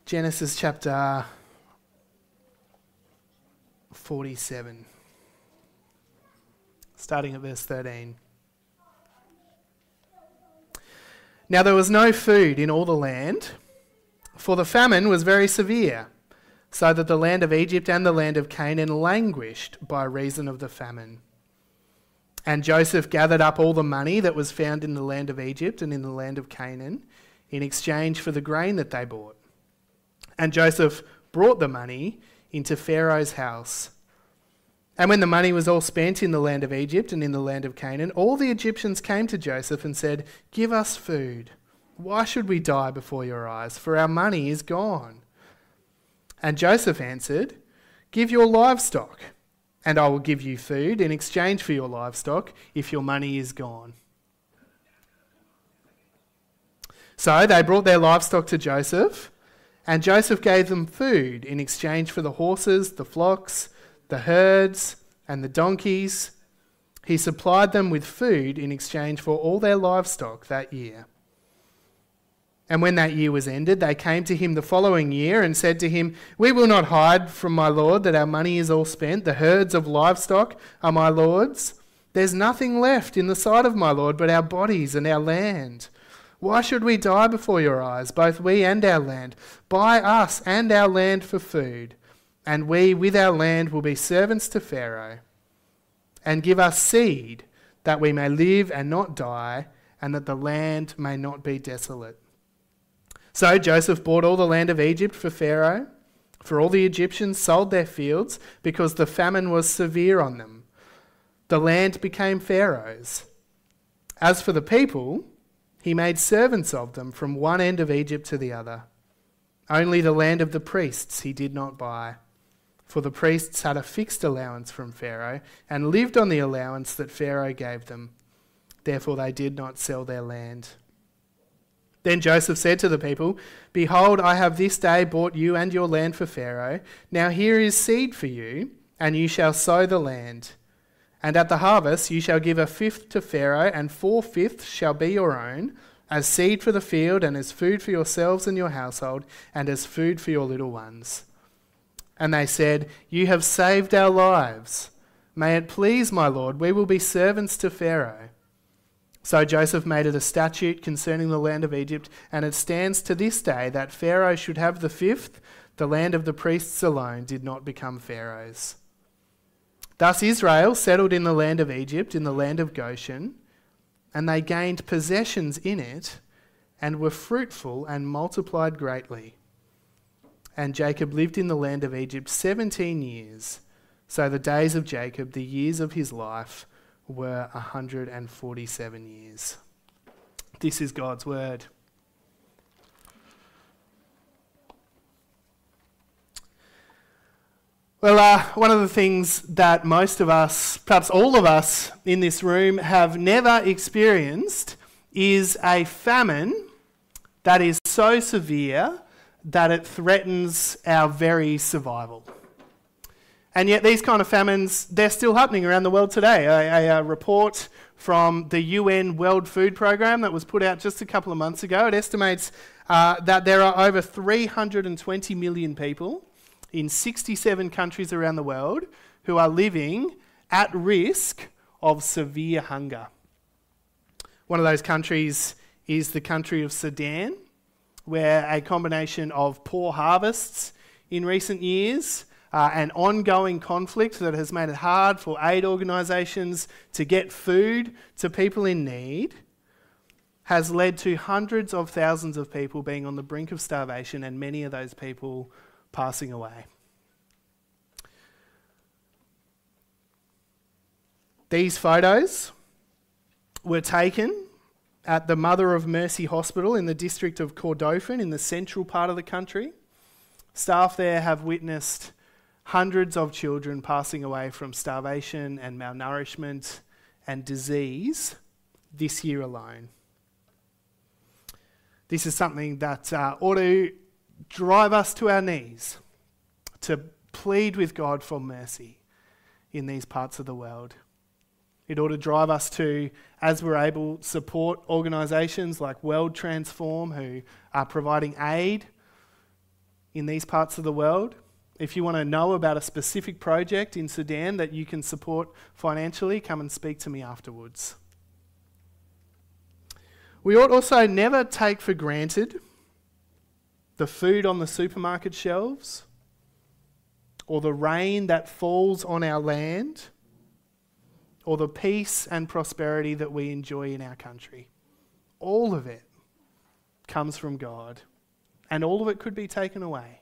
Genesis chapter 47, starting at verse 13. Now there was no food in all the land, for the famine was very severe, so that the land of Egypt and the land of Canaan languished by reason of the famine. And Joseph gathered up all the money that was found in the land of Egypt and in the land of Canaan in exchange for the grain that they bought. And Joseph brought the money into Pharaoh's house. And when the money was all spent in the land of Egypt and in the land of Canaan, all the Egyptians came to Joseph and said, "Give us food. Why should we die before your eyes? For our money is gone." And Joseph answered, "Give your livestock, and I will give you food in exchange for your livestock if your money is gone." So they brought their livestock to Joseph, and Joseph gave them food in exchange for the horses, the flocks, the herds, and the donkeys. He supplied them with food in exchange for all their livestock that year. And when that year was ended, they came to him the following year and said to him, "We will not hide from my lord that our money is all spent. The herds of livestock are my lord's. There's nothing left in the sight of my lord but our bodies and our land. Why should we die before your eyes, both we and our land? Buy us and our land for food, and we with our land will be servants to Pharaoh. And give us seed, that we may live and not die, and that the land may not be desolate." So Joseph bought all the land of Egypt for Pharaoh, for all the Egyptians sold their fields because the famine was severe on them. The land became Pharaoh's. As for the people, he made servants of them from one end of Egypt to the other. Only the land of the priests he did not buy, for the priests had a fixed allowance from Pharaoh and lived on the allowance that Pharaoh gave them. Therefore they did not sell their land. Then Joseph said to the people, "Behold, I have this day bought you and your land for Pharaoh. Now here is seed for you, and you shall sow the land. And at the harvest you shall give a fifth to Pharaoh, and 4/5 shall be your own, as seed for the field, and as food for yourselves and your household, and as food for your little ones." And they said, "You have saved our lives. May it please my lord, we will be servants to Pharaoh." So Joseph made it a statute concerning the land of Egypt, and it stands to this day that Pharaoh should have the fifth. The land of the priests alone did not become Pharaoh's. Thus Israel settled in the land of Egypt, in the land of Goshen, and they gained possessions in it, and were fruitful and multiplied greatly. And Jacob lived in the land of Egypt 17 years. So the days of Jacob, the years of his life, were 147 years. This is God's word. Well, one of the things that most of us, perhaps all of us in this room, have never experienced is a famine that is so severe that it threatens our very survival. And yet these kind of famines, they're still happening around the world today. A report from the UN World Food Programme that was put out just a couple of months ago, it estimates that there are over 320 million people in 67 countries around the world who are living at risk of severe hunger. One of those countries is the country of Sudan, where a combination of poor harvests in recent years, an ongoing conflict that has made it hard for aid organisations to get food to people in need, has led to hundreds of thousands of people being on the brink of starvation, and many of those people passing away. These photos were taken at the Mother of Mercy Hospital in the district of Kordofan in the central part of the country. Staff there have witnessed hundreds of children passing away from starvation and malnourishment and disease this year alone. This is something that ought to drive us to our knees, to plead with God for mercy in these parts of the world. It ought to drive us to, as we're able, support organisations like World Transform, who are providing aid in these parts of the world. If you want to know about a specific project in Sudan that you can support financially, come and speak to me afterwards. We ought also never take for granted the food on the supermarket shelves or the rain that falls on our land or the peace and prosperity that we enjoy in our country. All of it comes from God, and all of it could be taken away.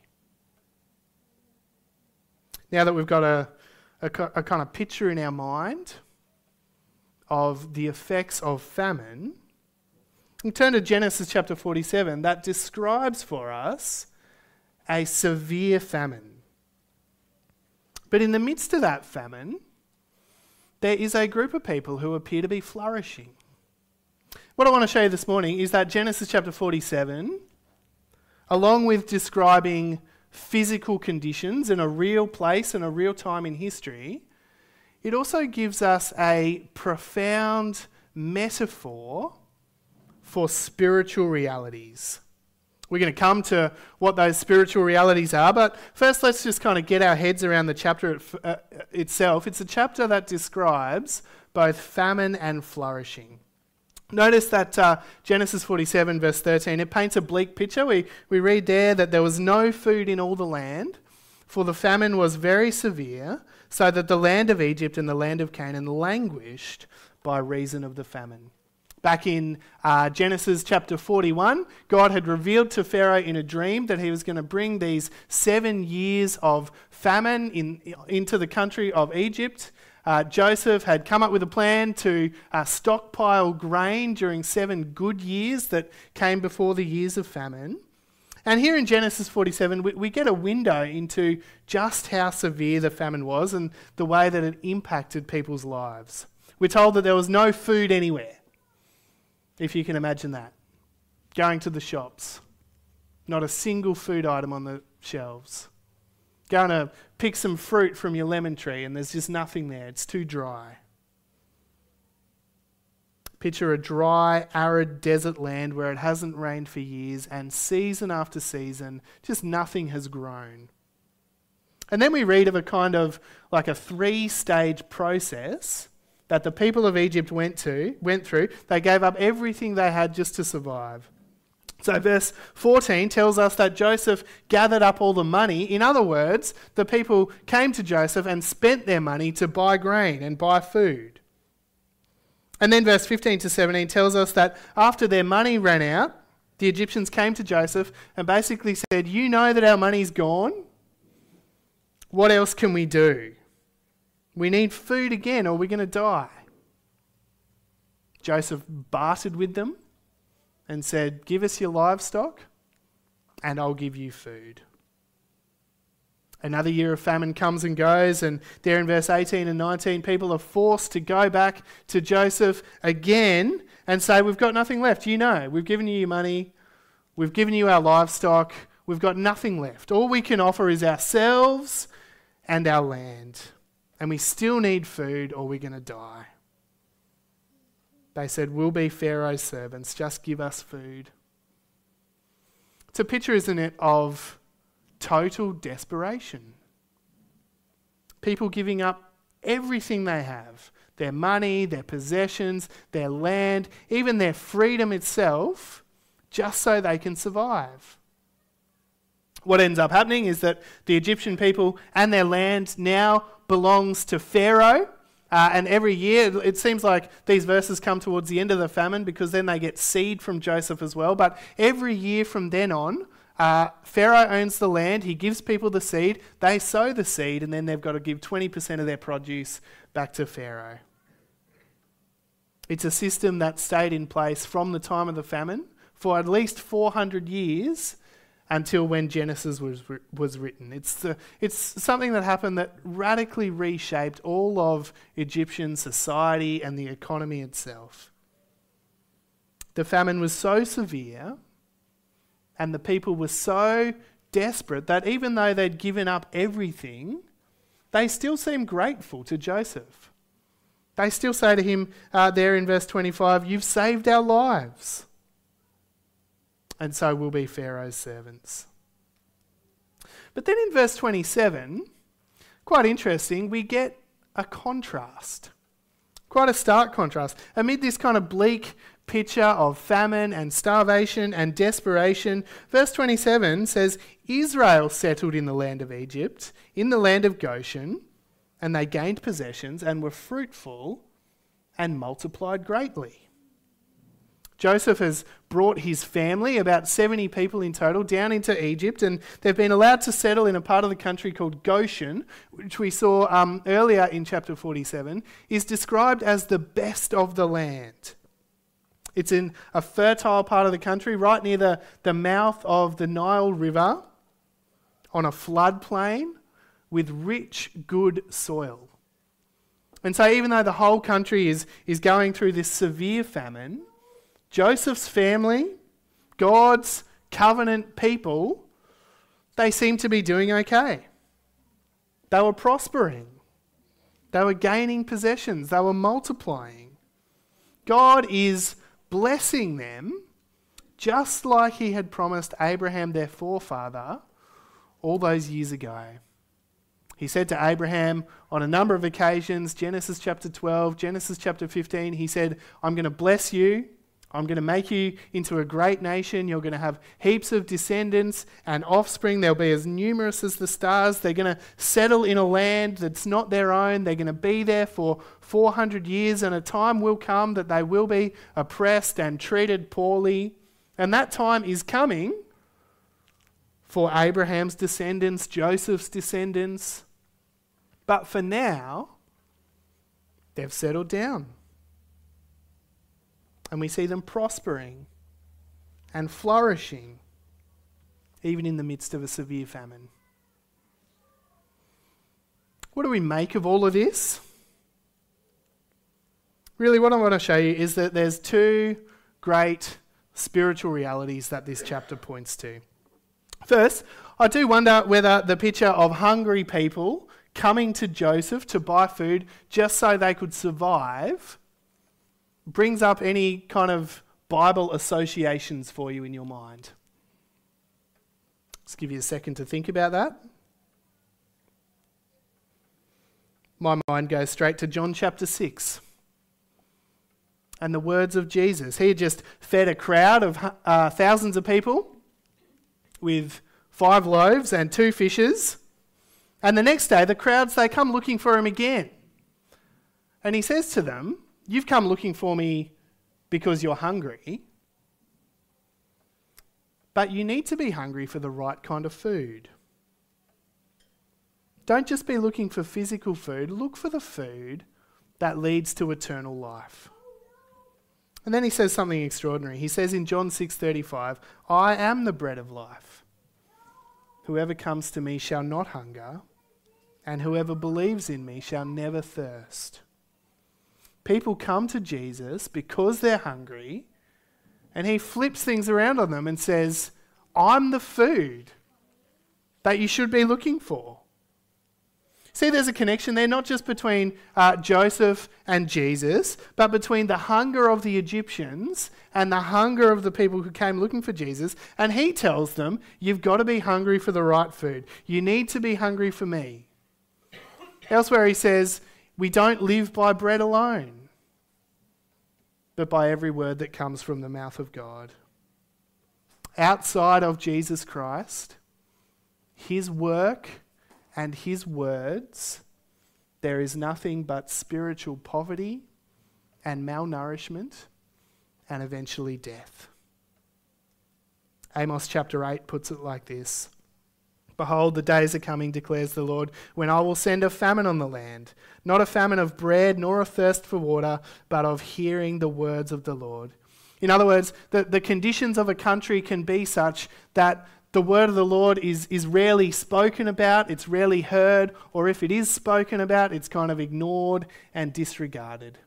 Now that we've got a kind of picture in our mind of the effects of famine, we turn to Genesis chapter 47. That describes for us a severe famine. But in the midst of that famine, there is a group of people who appear to be flourishing. What I want to show you this morning is that Genesis chapter 47, along with describing physical conditions in a real place and a real time in history, it also gives us a profound metaphor for spiritual realities. We're going to come to what those spiritual realities are, but first let's just kind of get our heads around the chapter itself. It's a chapter that describes both famine and flourishing. Notice that Genesis 47 verse 13, it paints a bleak picture. We read there that there was no food in all the land, for the famine was very severe, so that the land of Egypt and the land of Canaan languished by reason of the famine. Back in Genesis chapter 41, God had revealed to Pharaoh in a dream that he was going to bring these 7 years of famine into the country of Egypt. Joseph had come up with a plan to stockpile grain during 7 good years that came before the years of famine. And here in Genesis 47, we get a window into just how severe the famine was and the way that it impacted people's lives. We're told that there was no food anywhere, if you can imagine that. Going to the shops, not a single food item on the shelves. Going to pick some fruit from your lemon tree and there's just nothing there. It's too dry. Picture a dry, arid desert land where it hasn't rained for years and season after season, just nothing has grown. And then we read of a kind of like a 3-stage process that the people of Egypt went through. They gave up everything they had just to survive. So verse 14 tells us that Joseph gathered up all the money. In other words, the people came to Joseph and spent their money to buy grain and buy food. And then verse 15 to 17 tells us that after their money ran out, the Egyptians came to Joseph and basically said, "You know that our money's gone. What else can we do? We need food again or we're going to die." Joseph bartered with them and said, "Give us your livestock and I'll give you food." Another year of famine comes and goes, and there in verse 18 and 19, people are forced to go back to Joseph again and say, "We've got nothing left. You know, we've given you your money, we've given you our livestock, we've got nothing left. All we can offer is ourselves and our land. And we still need food or we're going to die." They said, "We'll be Pharaoh's servants, just give us food." It's a picture, isn't it, of total desperation. People giving up everything they have, their money, their possessions, their land, even their freedom itself, just so they can survive. What ends up happening is that the Egyptian people and their land now belongs to Pharaoh. And every year, it seems like these verses come towards the end of the famine because then they get seed from Joseph as well. But every year from then on, Pharaoh owns the land, he gives people the seed, they sow the seed, and then they've got to give 20% of their produce back to Pharaoh. It's a system that stayed in place from the time of the famine for at least 400 years until when Genesis was written. It's something that happened that radically reshaped all of Egyptian society and the economy itself. The famine was so severe and the people were so desperate that even though they'd given up everything, they still seemed grateful to Joseph. They still say to him there in verse 25, "You've saved our lives, and so we'll be Pharaoh's servants." But then in verse 27, quite interesting, we get a contrast. Quite a stark contrast. Amid this kind of bleak picture of famine and starvation and desperation, verse 27 says, Israel settled in the land of Egypt, in the land of Goshen, and they gained possessions and were fruitful and multiplied greatly. Joseph has brought his family, about 70 people in total, down into Egypt, and they've been allowed to settle in a part of the country called Goshen, which we saw earlier in chapter 47, is described as the best of the land. It's in a fertile part of the country, right near the mouth of the Nile River, on a floodplain with rich, good soil. And so even though the whole country is going through this severe famine, Joseph's family, God's covenant people, they seem to be doing okay. They were prospering. They were gaining possessions. They were multiplying. God is blessing them just like he had promised Abraham, their forefather, all those years ago. He said to Abraham on a number of occasions, Genesis chapter 12, Genesis chapter 15, he said, I'm going to bless you. I'm going to make you into a great nation. You're going to have heaps of descendants and offspring. They'll be as numerous as the stars. They're going to settle in a land that's not their own. They're going to be there for 400 years, and a time will come that they will be oppressed and treated poorly. And that time is coming for Abraham's descendants, Joseph's descendants. But for now, they've settled down. And we see them prospering and flourishing, even in the midst of a severe famine. What do we make of all of this? Really, what I want to show you is that there's two great spiritual realities that this chapter points to. First, I do wonder whether the picture of hungry people coming to Joseph to buy food just so they could survive brings up any kind of Bible associations for you in your mind. Let's give you a second to think about that. My mind goes straight to John chapter 6 and the words of Jesus. He had just fed a crowd of thousands of people with 5 loaves and 2 fishes. And the next day, the crowds, they come looking for him again. And he says to them, you've come looking for me because you're hungry, but you need to be hungry for the right kind of food. Don't just be looking for physical food, look for the food that leads to eternal life. And then he says something extraordinary. He says in John 6:35, I am the bread of life. Whoever comes to me shall not hunger, and whoever believes in me shall never thirst. People come to Jesus because they're hungry, and he flips things around on them and says, I'm the food that you should be looking for. See, there's a connection there, not just between Joseph and Jesus, but between the hunger of the Egyptians and the hunger of the people who came looking for Jesus. And he tells them, you've got to be hungry for the right food. You need to be hungry for me. Elsewhere he says, we don't live by bread alone, but by every word that comes from the mouth of God. Outside of Jesus Christ, his work and his words, there is nothing but spiritual poverty and malnourishment and eventually death. Amos chapter 8 puts it like this. Behold, the days are coming, declares the Lord, when I will send a famine on the land, not a famine of bread nor a thirst for water, but of hearing the words of the Lord. In other words, the conditions of a country can be such that the word of the Lord is rarely spoken about, it's rarely heard, or if it is spoken about, it's kind of ignored and disregarded.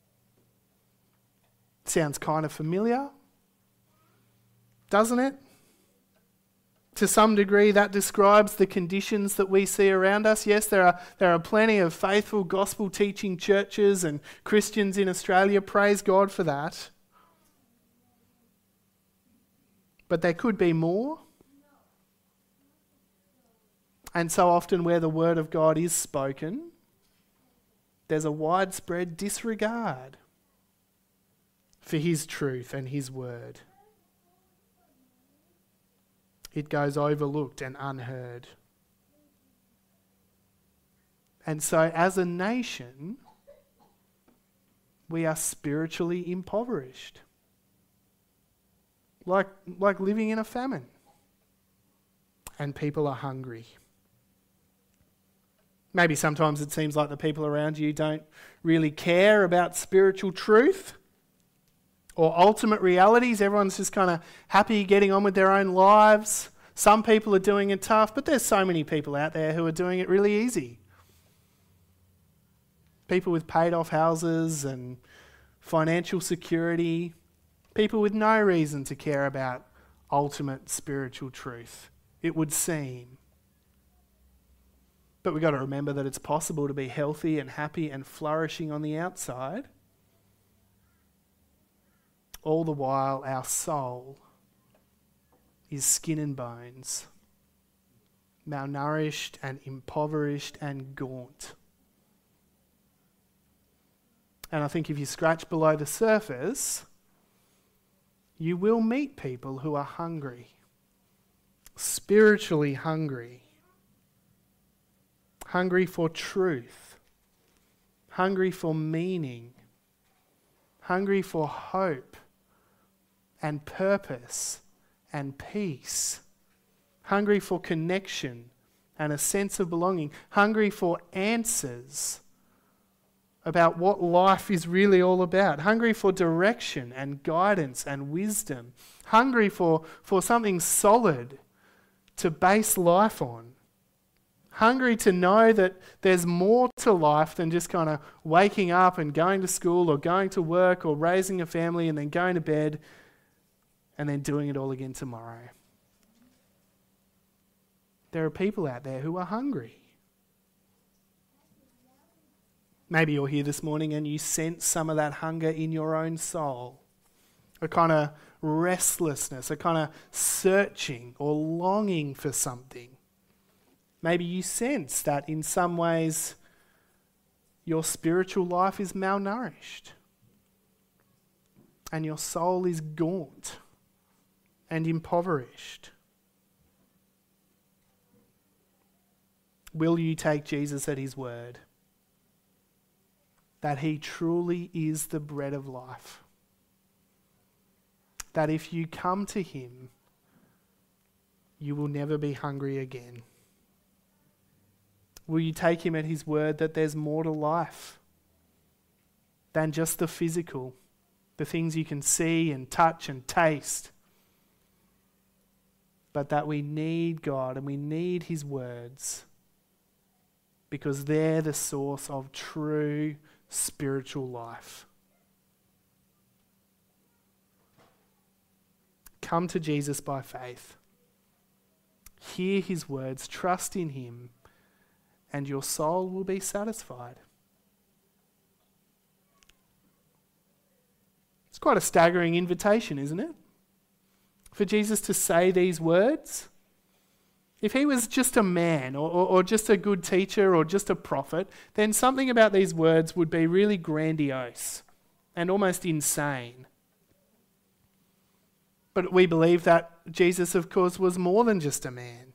Sounds kind of familiar, doesn't it? To some degree, that describes the conditions that we see around us. Yes, there are plenty of faithful gospel-teaching churches and Christians in Australia. Praise God for that. But there could be more. And so often where the word of God is spoken, there's a widespread disregard for his truth and his word. It goes overlooked and unheard. And so as a nation, we are spiritually impoverished. Like living in a famine. And people are hungry. Maybe sometimes it seems like the people around you don't really care about spiritual truth or ultimate realities. Everyone's just kind of happy getting on with their own lives. Some people are doing it tough, but there's so many people out there who are doing it really easy. People with paid off houses and financial security. People with no reason to care about ultimate spiritual truth, it would seem. But we've got to remember that it's possible to be healthy and happy and flourishing on the outside, all the while our soul is skin and bones, malnourished and impoverished and gaunt. And I think if you scratch below the surface, you will meet people who are hungry, spiritually hungry. Hungry for truth, hungry for meaning, hungry for hope and purpose and peace, hungry for connection and a sense of belonging, hungry for answers about what life is really all about, hungry for direction and guidance and wisdom, hungry for something solid to base life on. Hungry to know that there's more to life than just kind of waking up and going to school or going to work or raising a family and then going to bed and then doing it all again tomorrow. There are people out there who are hungry. Maybe you're here this morning and you sense some of that hunger in your own soul. A kind of restlessness, a kind of searching or longing for something. Maybe you sense that in some ways your spiritual life is malnourished and your soul is gaunt and impoverished. Will you take Jesus at his word? That he truly is the bread of life. That if you come to him, you will never be hungry again. Will you take him at his word that there's more to life than just the physical, the things you can see and touch and taste, but that we need God and we need his words because they're the source of true spiritual life. Come to Jesus by faith. Hear his words, trust in him, and your soul will be satisfied. It's quite a staggering invitation, isn't it? For Jesus to say these words. If he was just a man or just a good teacher or just a prophet, then something about these words would be really grandiose and almost insane. But we believe that Jesus, of course, was more than just a man.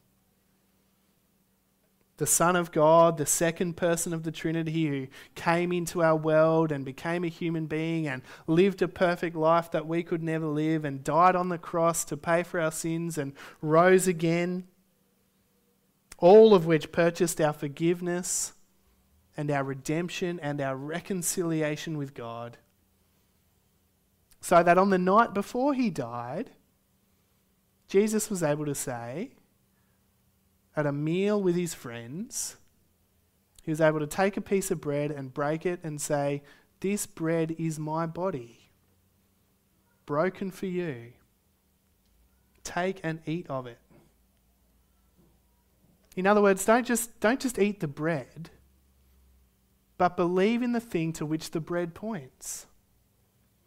The Son of God, the second person of the Trinity who came into our world and became a human being and lived a perfect life that we could never live and died on the cross to pay for our sins and rose again. All of which purchased our forgiveness and our redemption and our reconciliation with God. So that on the night before he died, Jesus was able to say, at a meal with his friends, he was able to take a piece of bread and break it and say, "This bread is my body, broken for you. Take and eat of it." In other words, don't just eat the bread, but believe in the thing to which the bread points.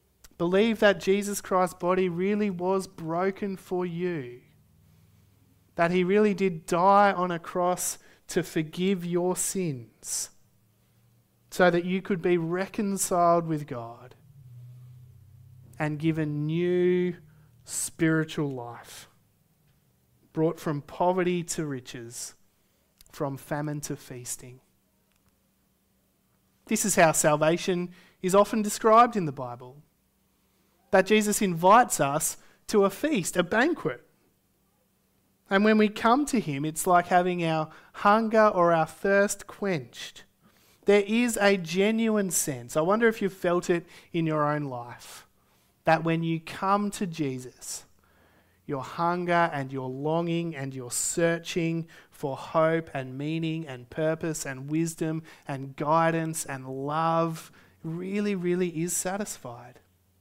Believe that Jesus Christ's body really was broken for you. that he really did die on a cross to forgive your sins so that you could be reconciled with God and given new spiritual life, brought from poverty to riches, from famine to feasting. This is how salvation is often described in the Bible, that Jesus invites us to a feast, a banquet. And when we come to him, it's like having our hunger or our thirst quenched. There is a genuine sense, I wonder if you've felt it in your own life, that when you come to Jesus, your hunger and your longing and your searching for hope and meaning and purpose and wisdom and guidance and love really, really is satisfied.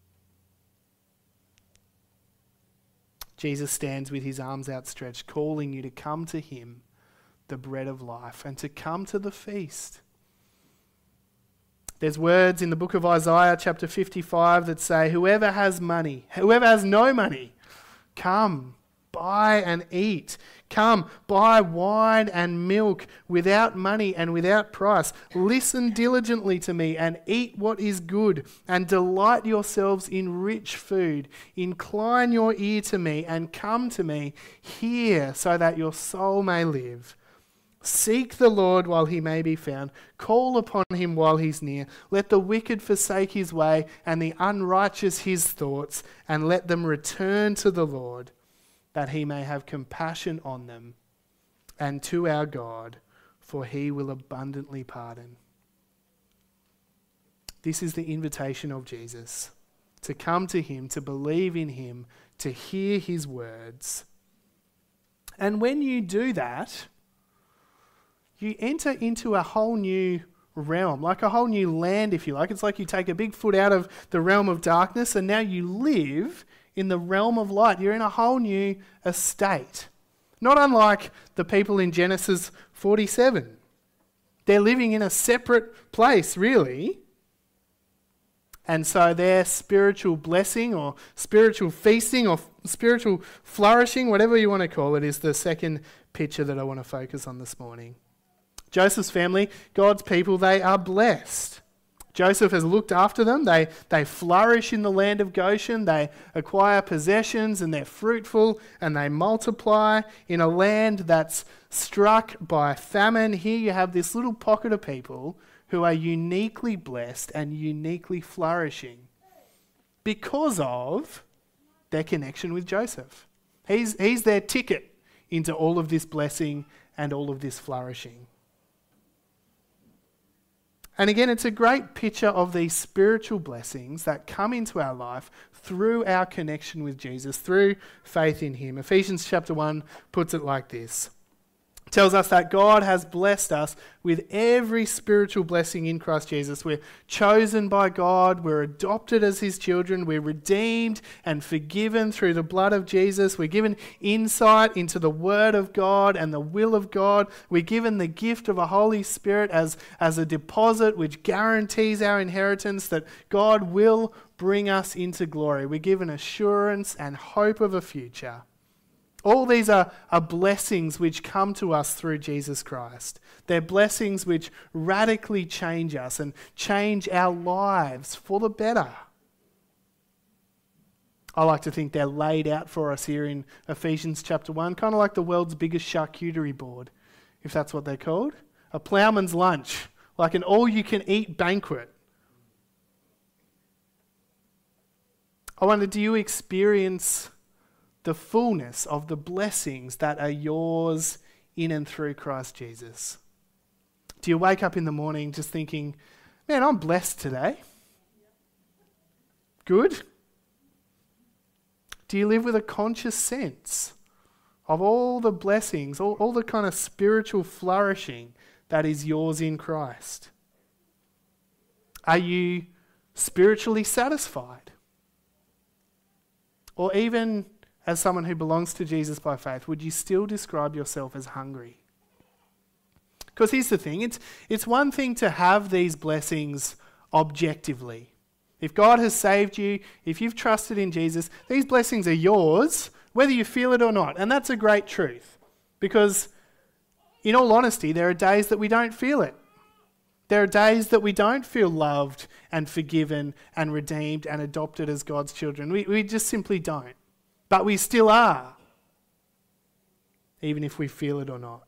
Jesus stands with his arms outstretched, calling you to come to him, the bread of life, and to come to the feast. There's words in the book of Isaiah chapter 55 that say, whoever has no money, come, buy and eat. Come, buy wine and milk without money and without price. Listen diligently to me and eat what is good, and delight yourselves in rich food. Incline your ear to me and come to me. Hear so that your soul may live. Seek the Lord while he may be found. Call upon him while he's near. Let the wicked forsake his way and the unrighteous his thoughts, and let them return to the Lord, that he may have compassion on them, and to our God, for he will abundantly pardon. This is the invitation of Jesus, to come to him, to believe in him, to hear his words. And when you do that, you enter into a whole new realm, like a whole new land, if you like. It's like you take a big foot out of the realm of darkness and now you live in the realm of light. You're in a whole new estate. Not unlike the people in Genesis 47. They're living in a separate place, really. And so their spiritual blessing or spiritual feasting or spiritual flourishing, whatever you want to call it, is the second picture that I want to focus on this morning. Joseph's family, God's people, they are blessed. Joseph has looked after them. They flourish in the land of Goshen. They acquire possessions and they're fruitful and they multiply in a land that's struck by famine. Here you have this little pocket of people who are uniquely blessed and uniquely flourishing because of their connection with Joseph. He's their ticket into all of this blessing and all of this flourishing. And again, it's a great picture of these spiritual blessings that come into our life through our connection with Jesus, through faith in him. Ephesians chapter 1 puts it like this. It tells us that God has blessed us with every spiritual blessing in Christ Jesus. We're chosen by God, we're adopted as his children, we're redeemed and forgiven through the blood of Jesus. We're given insight into the word of God and the will of God. We're given the gift of a Holy Spirit as a deposit which guarantees our inheritance, that God will bring us into glory. We're given assurance and hope of a future. All these are blessings which come to us through Jesus Christ. They're blessings which radically change us and change our lives for the better. I like to think they're laid out for us here in Ephesians chapter 1, kind of like the world's biggest charcuterie board, if that's what they're called. A ploughman's lunch, like an all-you-can-eat banquet. I wonder, do you experience the fullness of the blessings that are yours in and through Christ Jesus? Do you wake up in the morning just thinking, man, I'm blessed today? Good? Do you live with a conscious sense of all the blessings, all the kind of spiritual flourishing that is yours in Christ? Are you spiritually satisfied? Or even as someone who belongs to Jesus by faith, would you still describe yourself as hungry? Because here's the thing, it's one thing to have these blessings objectively. If God has saved you, if you've trusted in Jesus, these blessings are yours, whether you feel it or not, and that's a great truth. Because, in all honesty, there are days that we don't feel it. There are days that we don't feel loved and forgiven and redeemed and adopted as God's children. We just simply don't. But we still are, even if we feel it or not.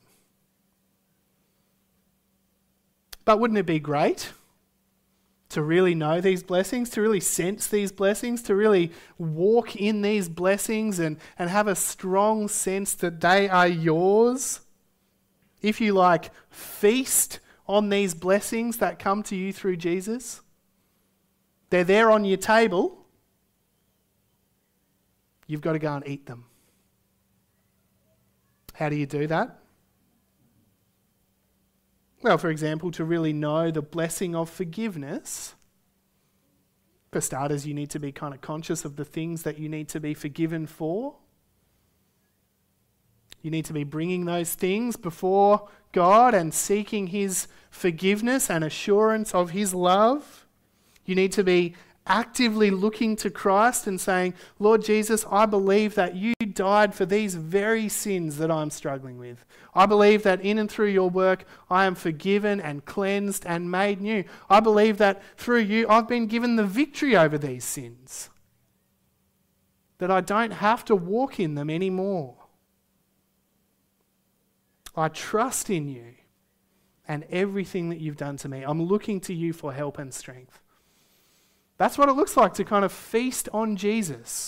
But wouldn't it be great to really know these blessings, to really sense these blessings, to really walk in these blessings and have a strong sense that they are yours? If you feast on these blessings that come to you through Jesus. They're there on your table. You've got to go and eat them. How do you do that? Well, for example, to really know the blessing of forgiveness, for starters, you need to be kind of conscious of the things that you need to be forgiven for. You need to be bringing those things before God and seeking His forgiveness and assurance of His love. You need to be actively looking to Christ and saying, Lord Jesus, I believe that you died for these very sins that I'm struggling with. I believe that in and through your work, I am forgiven and cleansed and made new. I believe that through you, I've been given the victory over these sins. That I don't have to walk in them anymore. I trust in you and everything that you've done to me. I'm looking to you for help and strength. That's what it looks like to kind of feast on Jesus.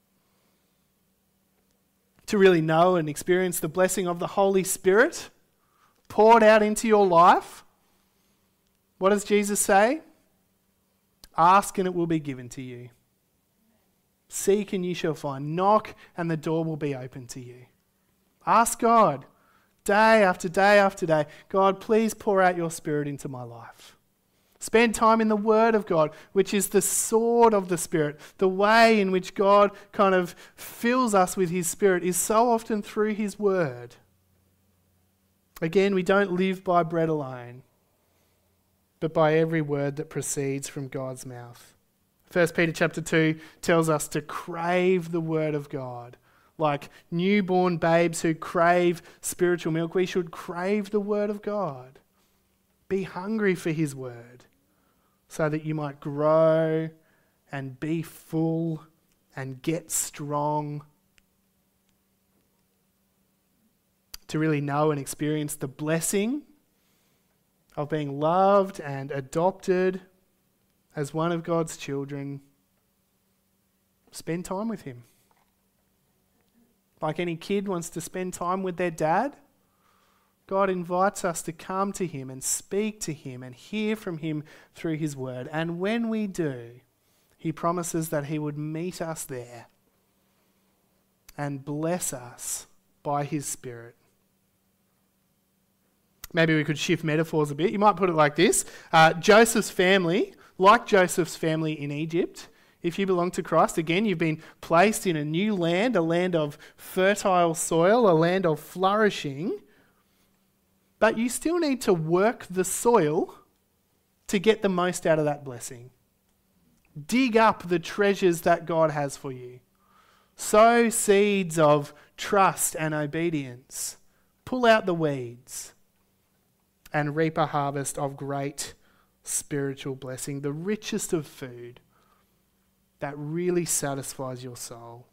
To really know and experience the blessing of the Holy Spirit poured out into your life. What does Jesus say? Ask and it will be given to you. Seek and you shall find. Knock and the door will be open to you. Ask God. Day after day after day, God, please pour out your Spirit into my life. Spend time in the Word of God, which is the sword of the Spirit. The way in which God kind of fills us with His Spirit is so often through His Word. Again, we don't live by bread alone, but by every word that proceeds from God's mouth. 1 Peter chapter 2 tells us to crave the Word of God. Like newborn babes who crave spiritual milk, we should crave the Word of God. Be hungry for His Word so that you might grow and be full and get strong. To really know and experience the blessing of being loved and adopted as one of God's children, spend time with Him. Like any kid wants to spend time with their dad, God invites us to come to Him and speak to Him and hear from Him through His Word. And when we do, He promises that He would meet us there and bless us by His Spirit. Maybe we could shift metaphors a bit. You might put it like this. Joseph's family, like Joseph's family in Egypt, if you belong to Christ, again, you've been placed in a new land, a land of fertile soil, a land of flourishing. But you still need to work the soil to get the most out of that blessing. Dig up the treasures that God has for you. Sow seeds of trust and obedience. Pull out the weeds and reap a harvest of great spiritual blessing, the richest of food that really satisfies your soul.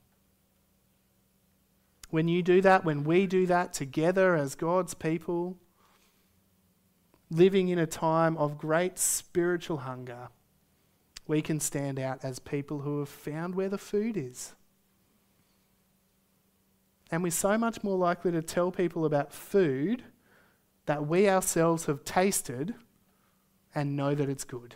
When you do that, when we do that together as God's people, living in a time of great spiritual hunger, we can stand out as people who have found where the food is. And we're so much more likely to tell people about food that we ourselves have tasted and know that it's good.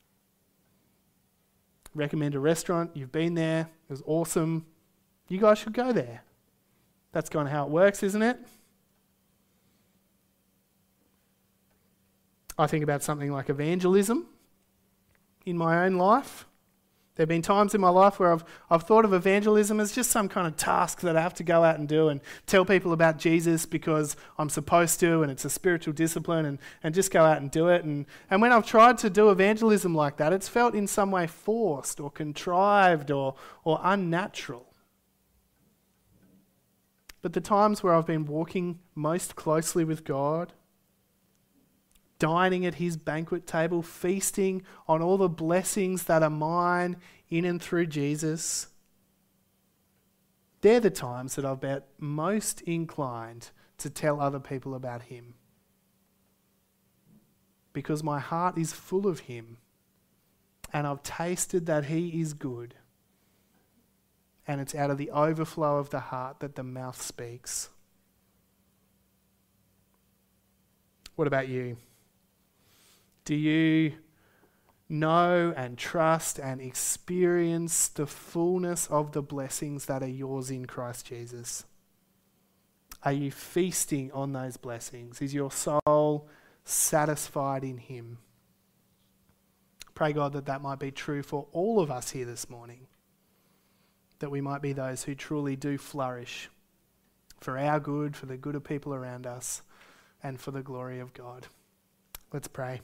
Recommend a restaurant, you've been there, it was awesome, you guys should go there. That's kind of how it works, isn't it? I think about something like evangelism in my own life. There have been times in my life where I've thought of evangelism as just some kind of task that I have to go out and do and tell people about Jesus because I'm supposed to, and it's a spiritual discipline, and just go out and do it. And when I've tried to do evangelism like that, it's felt in some way forced or contrived or unnatural. but the times where I've been walking most closely with God, dining at his banquet table, feasting on all the blessings that are mine in and through Jesus, they're the times that I've been most inclined to tell other people about him. Because my heart is full of him, and I've tasted that he is good. And it's out of the overflow of the heart that the mouth speaks. What about you? Do you know and trust and experience the fullness of the blessings that are yours in Christ Jesus? Are you feasting on those blessings? Is your soul satisfied in him? Pray, God, that that might be true for all of us here this morning. That we might be those who truly do flourish for our good, for the good of people around us, and for the glory of God. Let's pray.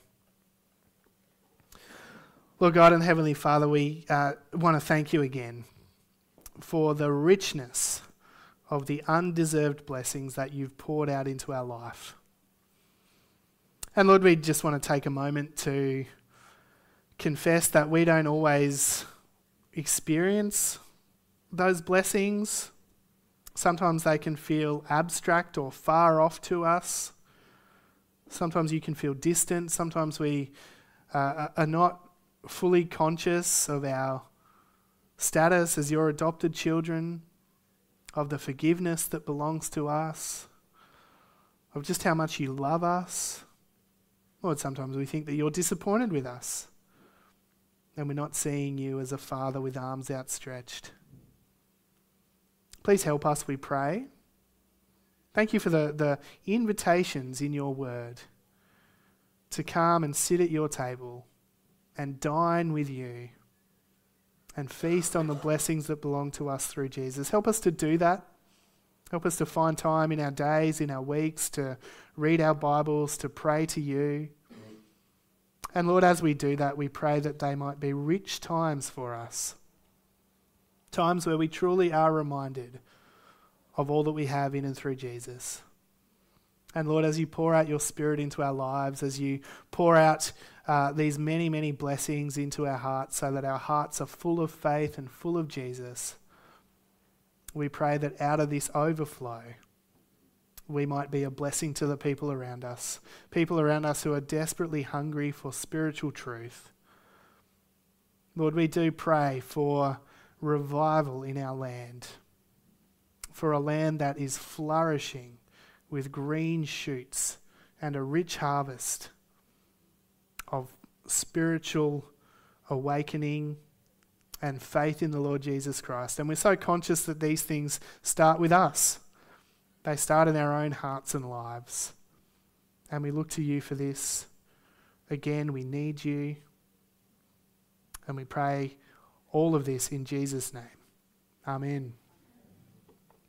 Lord God and Heavenly Father, we want to thank you again for the richness of the undeserved blessings that you've poured out into our life. And Lord, we just want to take a moment to confess that we don't always experience those blessings. Sometimes they can feel abstract or far off to us. Sometimes you can feel distant. Sometimes we are not fully conscious of our status as your adopted children, of the forgiveness that belongs to us, of just how much you love us. Lord, sometimes we think that you're disappointed with us and we're not seeing you as a father with arms outstretched. Please help us, we pray. Thank you for the invitations in your word to come and sit at your table and dine with you and feast on the blessings that belong to us through Jesus. Help us to do that. Help us to find time in our days, in our weeks, to read our Bibles, to pray to you. And Lord, as we do that, we pray that they might be rich times for us. Times where we truly are reminded of all that we have in and through Jesus. And Lord, as you pour out your Spirit into our lives, as you pour out these many, many blessings into our hearts so that our hearts are full of faith and full of Jesus, we pray that out of this overflow, we might be a blessing to the people around us who are desperately hungry for spiritual truth. Lord, we do pray for revival in our land, for a land that is flourishing with green shoots and a rich harvest of spiritual awakening and faith in the Lord Jesus Christ. And we're so conscious that these things start with us. They start in our own hearts and lives. And we look to you for this. Again, we need you. And we pray all of this in Jesus' name. Amen.